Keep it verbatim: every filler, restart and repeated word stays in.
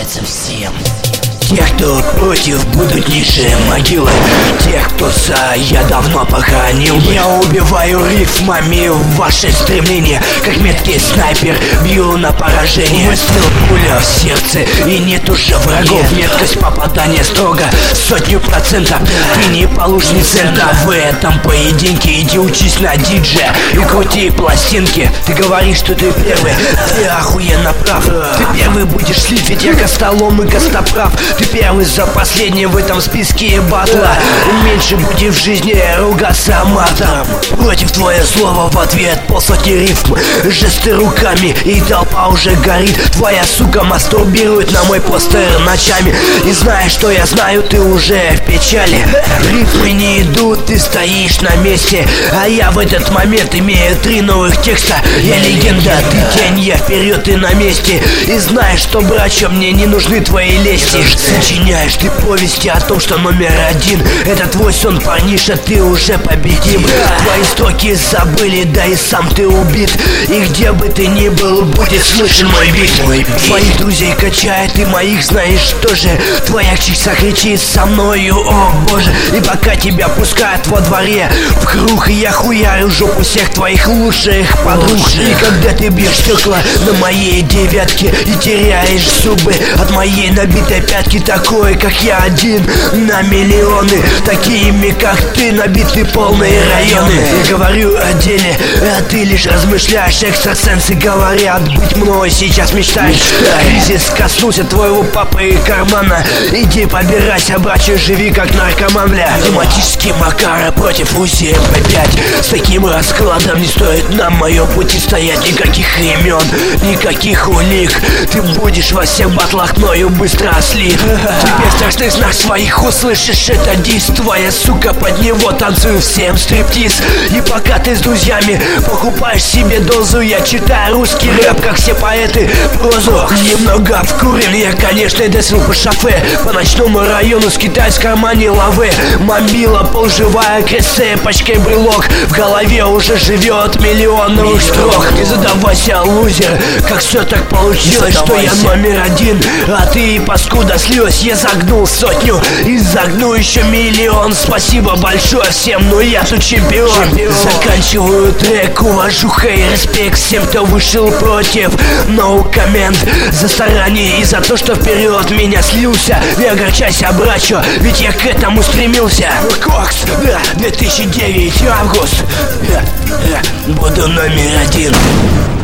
достается всем. Те, кто против, будут низшие могилы. Тех, кто за, я давно похоронил. Я убиваю рифмами ваше стремление. Как меткий снайпер, бью на поражение. Выстрел, пуля в сердце, и нет уже врагов. Меткость попадания строго, сотню процентов. Ты не получишь ни цента в этом поединке. Иди учись на диджея и крути пластинки. Ты говоришь, что ты первый, ты охуенно прав. Ты первый будешь слить, ведь я костолом и костоправ. Ты первый за последний в этом списке батла. Меньше будешь в жизни ругаться матом. Против твое слово, в ответ полсотни рифм. Жесты руками, и толпа уже горит. Твоя сука мастурбирует на мой постер ночами. И знаешь, что я знаю, ты уже в печали. Рифмы не идут, ты стоишь на месте. А я в этот момент имею три новых текста. Я легенда, ты тень, я вперед, ты на месте. И знаешь, что, братья, мне не нужны твои лести. Сочиняешь ты повести о том, что номер один — это твой сон, парниша, ты уже победим. Твои строки забыли, да и сам ты убит. И где бы ты ни был, будет слышен мой бит. Твоих друзей качает, и моих знаешь тоже. Твоя чикса кричит со мною, о боже. И пока тебя пускают во дворе в круг, я хуярю жопу всех твоих лучших подруг. И когда ты бьешь стекла на моей девятке и теряешь зубы от моей набитой пятки, такой, как я, один на миллионы. Такими, как ты, набиты полные районы. Я говорю о деле, а ты лишь размышляешь. Экстрасенсы говорят, быть мной сейчас мечтаешь. Кризис коснулся твоего папы и кармана. Иди побирайся, братья, живи как наркоман, бля. Тематический Макара против УЗИ эм пэ пять. С таким раскладом не стоит на моем пути стоять. Никаких имен, никаких улик. Ты будешь во всех батлах мною быстро слит. Тебе страшный знак своих услышишь, это дис. Твоя сука, под него танцую всем стриптиз. И пока ты с друзьями покупаешь себе дозу, я читаю русский рэп, как все поэты, прозу. Немного вкурен я, конечно, десил по шофе. По ночному району скитаюсь в кармане лавы. Мобила полживая, крессе, пачкой брелок. В голове уже живет миллион новых строк. Не задавайся, лузер, как все так получилось, что я номер один, а ты, паскуда, слез. Я загнул сотню и загну еще миллион. Спасибо большое всем, но я тут чемпион. чемпион. Заканчиваю трек, уважуха и респект всем, кто вышел против. No comment за старание и за то, что вперед меня слился. Не огорчайся, братья, ведь я к этому стремился. Кокс, да, две тысячи девятый август, да, да, буду номер один.